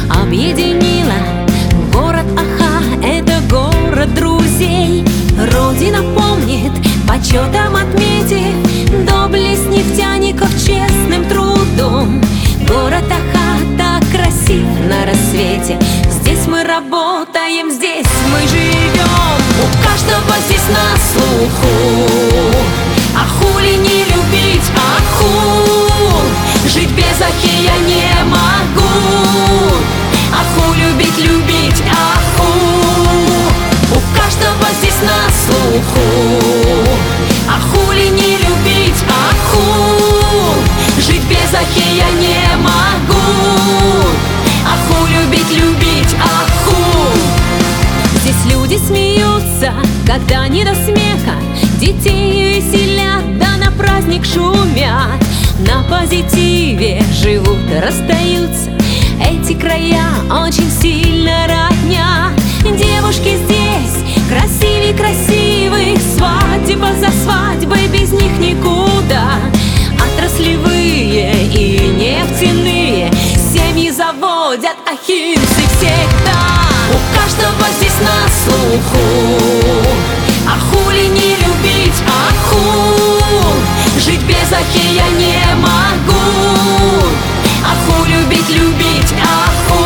объединила. Город Аха — это город друзей. Родина помнит, почетом отметив доблесть нефтяников честным трудом. Город Аха так красив на рассвете. Здесь мы работаем, здесь мы живем. У каждого здесь на слуху. Аху ли не любить Аху? Жить без Ахи я не могу. Аху любить, любить Аху. У каждого здесь на слуху. Аху ли не любить Аху? Жить без Ахи я не могу. Аху любить, любить Аху. Здесь люди смеются, когда не до смеха. Детей веселят, да на праздник шумят. На позитиве живут, расстаются. Эти края очень сильно родня. Девушки здесь красивей красивых. Свадьба за свадьбой, без них никуда. Отраслевые и нефтяные семьи заводят ахинцы всегда. У каждого здесь на слуху. Аху ли не любить Аху? Жить без Ахи я не могу. Аху любить, любить Аху.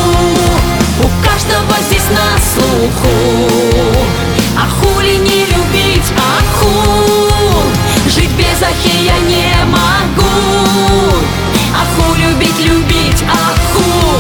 У каждого здесь на слуху. Аху ли не любить Аху? Жить без Ахи я не могу. Аху любить, любить Аху.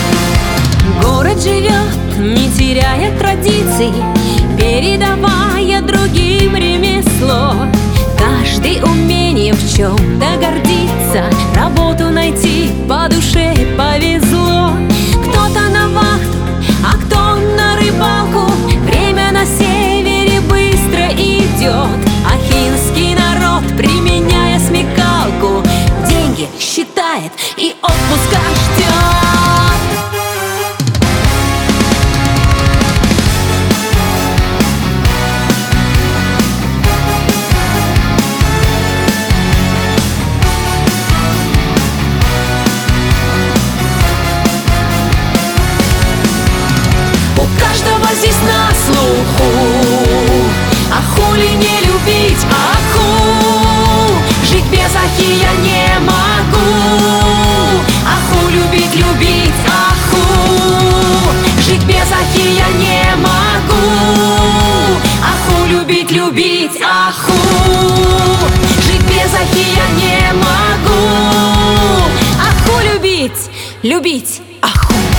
Город живет, не теряя традиций, передавая другим ремесло. Каждый умением в чем-то гордится. Работу найти по душе повезло. Кто-то на вахту, а кто на рыбалку. Время на севере быстро идет. Ахинский народ, применяя смекалку, деньги считает и отпуска ждет. Здесь на слуху. Аху ли не любить Аху? Жить без Ахи я не могу. Аху любить, любить Аху. Жить без Ахи я не могу. Аху любить, любить Аху. Жить без Ахи я не могу. Аху любить, любить Аху.